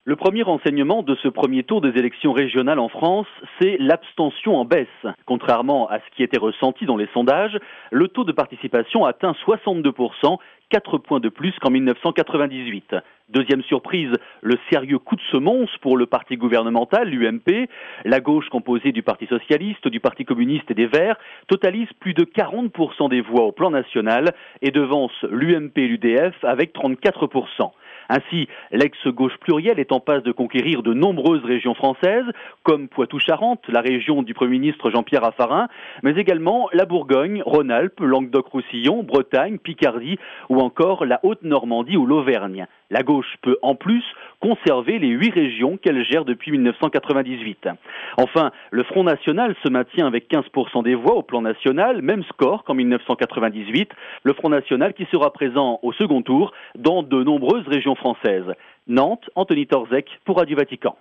Le premier renseignement de ce premier tour des élections régionales en France, c'est l'abstention en baisse. Contrairement à ce qui était ressenti dans les sondages, le taux de participation atteint 62%, 4 points de plus qu'en 1998. Deuxième surprise, le sérieux coup de semonce pour le parti gouvernemental, l'UMP. La gauche composée du Parti socialiste, du Parti communiste et des Verts totalise plus de 40% des voix au plan national et devance l'UMP et l'UDF avec 34%. Ainsi, l'ex-gauche plurielle est en passe de conquérir de nombreuses régions françaises, comme Poitou-Charentes, la région du Premier ministre Jean-Pierre Raffarin, mais également la Bourgogne, Rhône-Alpes, Languedoc-Roussillon, Bretagne, Picardie ou encore la Haute-Normandie ou l'Auvergne. La gauche peut en plus conserver les 8 régions qu'elle gère depuis 1998. Enfin, le Front National se maintient avec 15% des voix au plan national, même score qu'en 1998. Le Front National qui sera présent au second tour dans de nombreuses régions françaises. Nantes, Anthony Torzek pour Radio Vatican.